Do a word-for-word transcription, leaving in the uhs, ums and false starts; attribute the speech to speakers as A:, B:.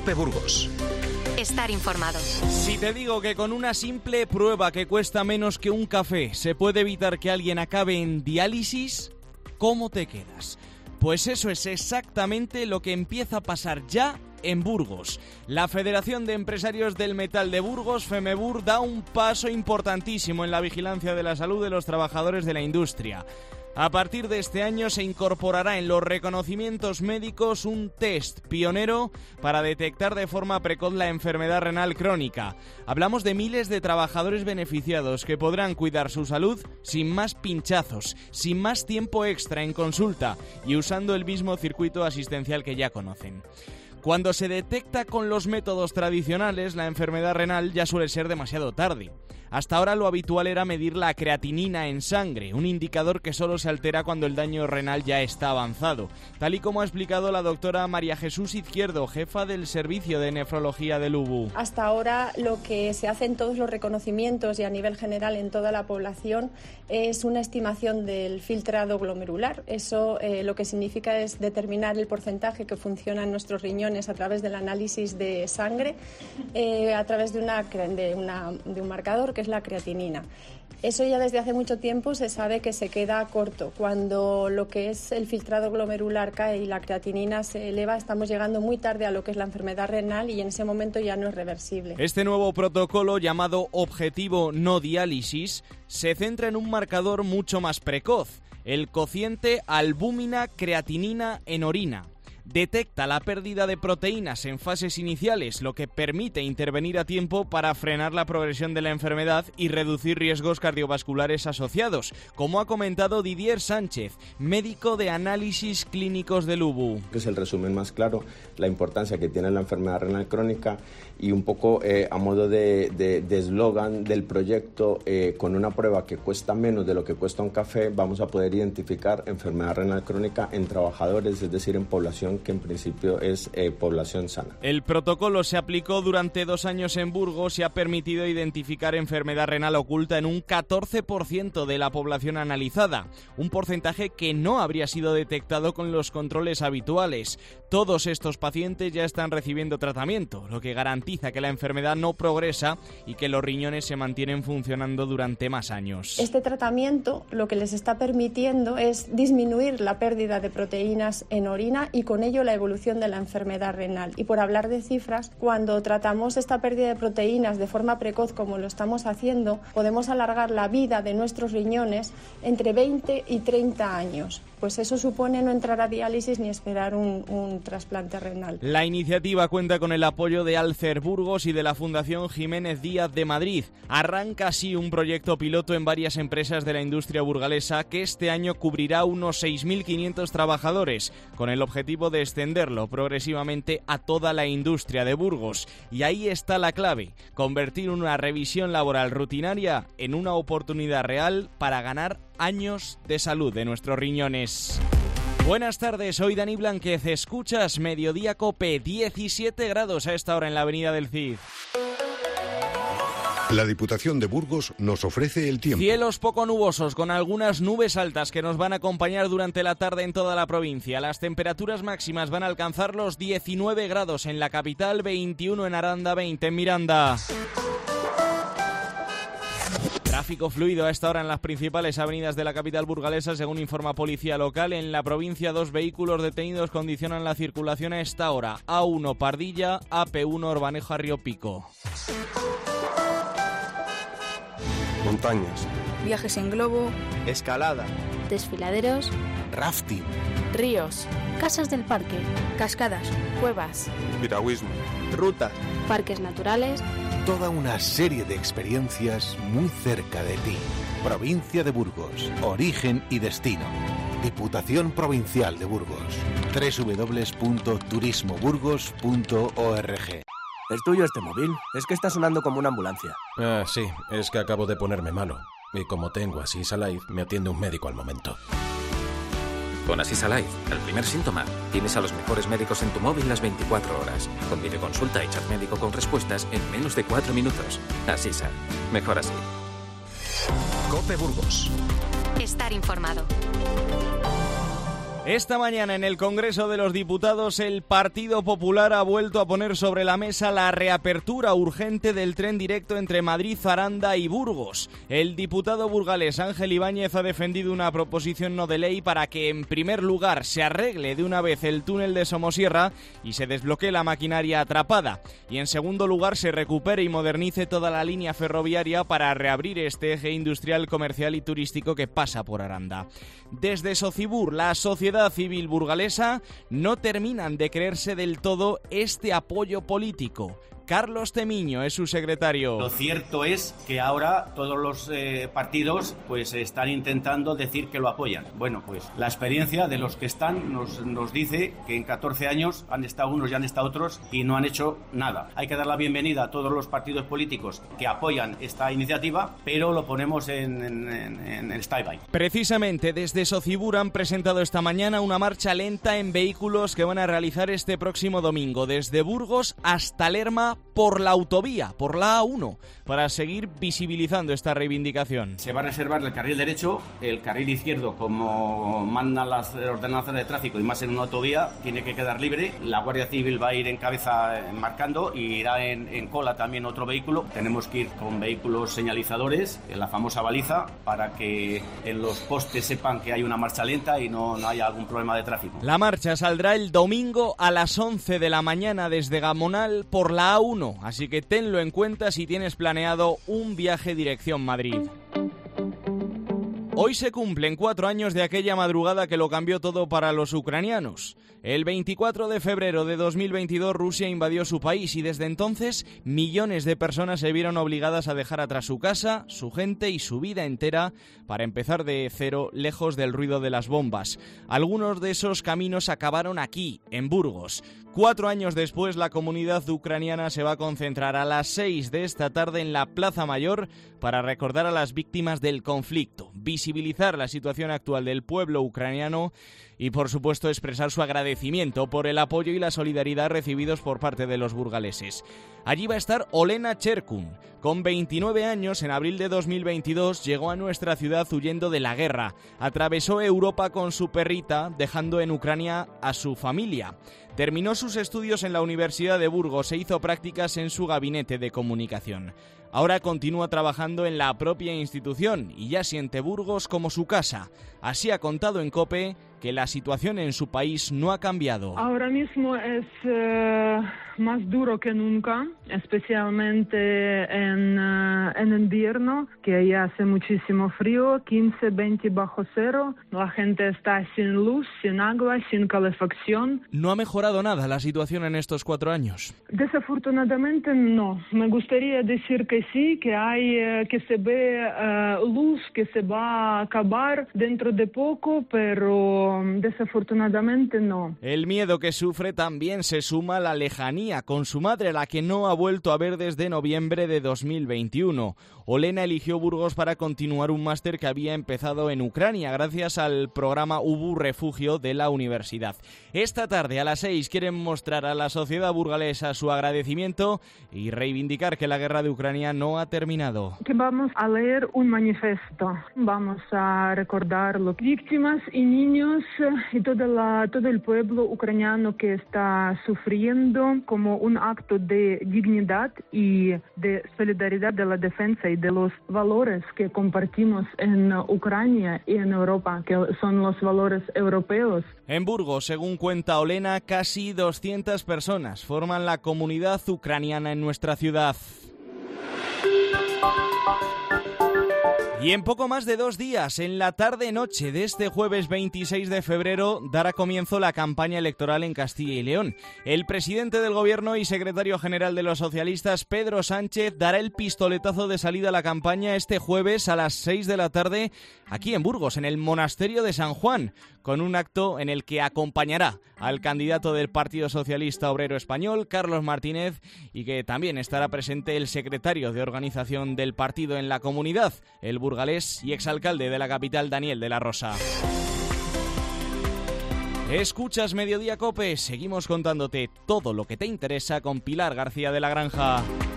A: COPE Burgos.
B: Estar informado.
C: Si te digo que con una simple prueba que cuesta menos que un café se puede evitar que alguien acabe en diálisis, ¿cómo te quedas? Pues eso es exactamente lo que empieza a pasar ya en Burgos. La Federación de Empresarios del Metal de Burgos, FEMEBUR, da un paso importantísimo en la vigilancia de la salud de los trabajadores de la industria. A partir de este año se incorporará en los reconocimientos médicos un test pionero para detectar de forma precoz la enfermedad renal crónica. Hablamos de miles de trabajadores beneficiados que podrán cuidar su salud sin más pinchazos, sin más tiempo extra en consulta y usando el mismo circuito asistencial que ya conocen. Cuando se detecta con los métodos tradicionales, la enfermedad renal ya suele ser demasiado tarde. Hasta ahora lo habitual era medir la creatinina en sangre, un indicador que solo se altera cuando el daño renal ya está avanzado, tal y como ha explicado la doctora María Jesús Izquierdo, jefa del Servicio de Nefrología del U B U.
D: Hasta ahora lo que se hace en todos los reconocimientos y a nivel general en toda la población es una estimación del filtrado glomerular. Eso eh, lo que significa es determinar el porcentaje que funciona en nuestros riñones a través del análisis de sangre, eh, a través de, una, de, una, de un marcador que es la creatinina. Eso ya desde hace mucho tiempo se sabe que se queda corto. Cuando lo que es el filtrado glomerular cae y la creatinina se eleva, estamos llegando muy tarde a lo que es la enfermedad renal y en ese momento ya no es reversible.
C: Este nuevo protocolo, llamado Objetivo No Diálisis, se centra en un marcador mucho más precoz, el cociente albúmina-creatinina en orina. Detecta la pérdida de proteínas en fases iniciales, lo que permite intervenir a tiempo para frenar la progresión de la enfermedad y reducir riesgos cardiovasculares asociados, como ha comentado Didier Sánchez, médico de análisis clínicos del U B U.
E: Que es el resumen más claro, la importancia que tiene la enfermedad renal crónica y un poco eh, a modo de eslogan de, de del proyecto, eh, con una prueba que cuesta menos de lo que cuesta un café, vamos a poder identificar enfermedad renal crónica en trabajadores, es decir, en población que en principio es eh, población sana.
C: El protocolo se aplicó durante dos años en Burgos y ha permitido identificar enfermedad renal oculta en un catorce por ciento de la población analizada, un porcentaje que no habría sido detectado con los controles habituales. Todos estos pacientes ya están recibiendo tratamiento, lo que garantiza que la enfermedad no progresa y que los riñones se mantienen funcionando durante más años.
D: Este tratamiento lo que les está permitiendo es disminuir la pérdida de proteínas en orina y con ello la evolución de la enfermedad renal. Y por hablar de cifras, cuando tratamos esta pérdida de proteínas de forma precoz como lo estamos haciendo, podemos alargar la vida de nuestros riñones entre veinte y treinta años. Pues eso supone no entrar a diálisis ni esperar un, un trasplante renal.
C: La iniciativa cuenta con el apoyo de Alcer Burgos y de la Fundación Jiménez Díaz de Madrid. Arranca así un proyecto piloto en varias empresas de la industria burgalesa que este año cubrirá unos seis mil quinientos trabajadores, con el objetivo de extenderlo progresivamente a toda la industria de Burgos. Y ahí está la clave, convertir una revisión laboral rutinaria en una oportunidad real para ganar años de salud de nuestros riñones. Buenas tardes, soy Dani Blanquez, escuchas Mediodía Cope, diecisiete grados a esta hora en la avenida del Cid.
A: La Diputación de Burgos nos ofrece el tiempo.
C: Cielos poco nubosos con algunas nubes altas que nos van a acompañar durante la tarde en toda la provincia. Las temperaturas máximas van a alcanzar los diecinueve grados en la capital, veintiuno en Aranda, veinte en Miranda. Tráfico fluido a esta hora en las principales avenidas de la capital burgalesa, según informa policía local. En la provincia, dos vehículos detenidos condicionan la circulación a esta hora. A uno Pardilla, A P uno Orbanejo a Río Pico.
F: Montañas.
G: Viajes en globo.
F: Escalada.
G: Desfiladeros.
F: Rafting.
G: Ríos. Casas del parque. Cascadas. Cuevas.
F: Piragüismo. Rutas.
G: Parques naturales.
H: Toda una serie de experiencias muy cerca de ti. Provincia de Burgos. Origen y destino. Diputación Provincial de Burgos. doble u doble u doble u punto turismo burgos punto org.
I: ¿Es tuyo este móvil? Es que está sonando como una ambulancia.
J: Ah, sí, es que acabo de ponerme malo. Y como tengo Assisa Life, me atiende un médico al momento.
K: Con Assisa Life, el primer síntoma, tienes a los mejores médicos en tu móvil las veinticuatro horas. Con videoconsulta y chat médico con respuestas en menos de cuatro minutos. Assisa. Mejor así.
A: COPE Burgos.
B: Estar informado.
C: Esta mañana en el Congreso de los Diputados el Partido Popular ha vuelto a poner sobre la mesa la reapertura urgente del tren directo entre Madrid, Aranda y Burgos. El diputado burgalés Ángel Ibáñez ha defendido una proposición no de ley para que en primer lugar se arregle de una vez el túnel de Somosierra y se desbloquee la maquinaria atrapada, y en segundo lugar se recupere y modernice toda la línea ferroviaria para reabrir este eje industrial, comercial y turístico que pasa por Aranda. Desde Socibur, la sociedad civil burgalesa, no terminan de creerse del todo este apoyo político. Carlos Temiño es su secretario.
L: Lo cierto es que ahora todos los eh, partidos pues están intentando decir que lo apoyan. Bueno, pues la experiencia de los que están nos, nos dice que en catorce años han estado unos y han estado otros y no han hecho nada. Hay que dar la bienvenida a todos los partidos políticos que apoyan esta iniciativa, pero lo ponemos en, en, en, en stand-by.
C: Precisamente desde Socibur han presentado esta mañana una marcha lenta en vehículos que van a realizar este próximo domingo desde Burgos hasta Lerma por la autovía, por la A uno, para seguir visibilizando esta reivindicación.
L: Se va a reservar el carril derecho, el carril izquierdo, como mandan las ordenanzas de tráfico y más en una autovía, tiene que quedar libre. La Guardia Civil va a ir en cabeza marcando y irá en, en cola también otro vehículo. Tenemos que ir con vehículos señalizadores, en la famosa baliza, para que en los postes sepan que hay una marcha lenta y no, no haya algún problema de tráfico.
C: La marcha saldrá el domingo a las once de la mañana desde Gamonal por la A uno, así que tenlo en cuenta si tienes planeado un viaje dirección Madrid. Hoy se cumplen cuatro años de aquella madrugada que lo cambió todo para los ucranianos. El veinticuatro de febrero de dos mil veintidós Rusia invadió su país y desde entonces millones de personas se vieron obligadas a dejar atrás su casa, su gente y su vida entera para empezar de cero, lejos del ruido de las bombas. Algunos de esos caminos acabaron aquí, en Burgos. Cuatro años después, la comunidad ucraniana se va a concentrar a las seis de esta tarde en la Plaza Mayor para recordar a las víctimas del conflicto, visibilizar la situación actual del pueblo ucraniano y, por supuesto, expresar su agradecimiento por el apoyo y la solidaridad recibidos por parte de los burgaleses. Allí va a estar Olena Cherkun. Con veintinueve años, en abril de dos mil veintidós, llegó a nuestra ciudad huyendo de la guerra. Atravesó Europa con su perrita, dejando en Ucrania a su familia. Terminó sus estudios en la Universidad de Burgos e hizo prácticas en su gabinete de comunicación. Ahora continúa trabajando en la propia institución y ya siente Burgos como su casa. Así ha contado en COPE que la situación en su país no ha cambiado.
M: Ahora mismo es eh, más duro que nunca, especialmente en, uh, en invierno, que ya hace muchísimo frío, quince, veinte bajo cero. La gente está sin luz, sin agua, sin calefacción.
C: ¿No ha mejorado nada la situación en estos cuatro años?
M: Desafortunadamente no. Me gustaría decir que sí, que hay, eh, que se ve uh, luz, que se va a acabar dentro de poco, pero desafortunadamente no.
C: El miedo que sufre también se suma a la lejanía con su madre, a la que no ha vuelto a ver desde noviembre de dos mil veintiuno. Olena eligió Burgos para continuar un máster que había empezado en Ucrania gracias al programa Ubu Refugio de la universidad. Esta tarde a las seis quieren mostrar a la sociedad burgalesa su agradecimiento y reivindicar que la guerra de Ucrania no ha terminado.
M: Que vamos a leer un manifiesto. Vamos a recordar las víctimas y niños y toda la, todo el pueblo ucraniano que está sufriendo, como un acto de dignidad y de solidaridad de la defensa y de los valores que compartimos en Ucrania y en Europa, que son los valores europeos.
C: En Burgos, según cuenta Olena, casi doscientas personas forman la comunidad ucraniana en nuestra ciudad. Y en poco más de dos días, en la tarde-noche de este jueves veintiséis de febrero, dará comienzo la campaña electoral en Castilla y León. El presidente del Gobierno y secretario general de los socialistas, Pedro Sánchez, dará el pistoletazo de salida a la campaña este jueves a las seis de la tarde aquí en Burgos, en el Monasterio de San Juan, con un acto en el que acompañará al candidato del Partido Socialista Obrero Español, Carlos Martínez, y que también estará presente el secretario de organización del partido en la comunidad, el burgalés y exalcalde de la capital, Daniel de la Rosa. Escuchas Mediodía COPE, seguimos contándote todo lo que te interesa con Pilar García de la Granja.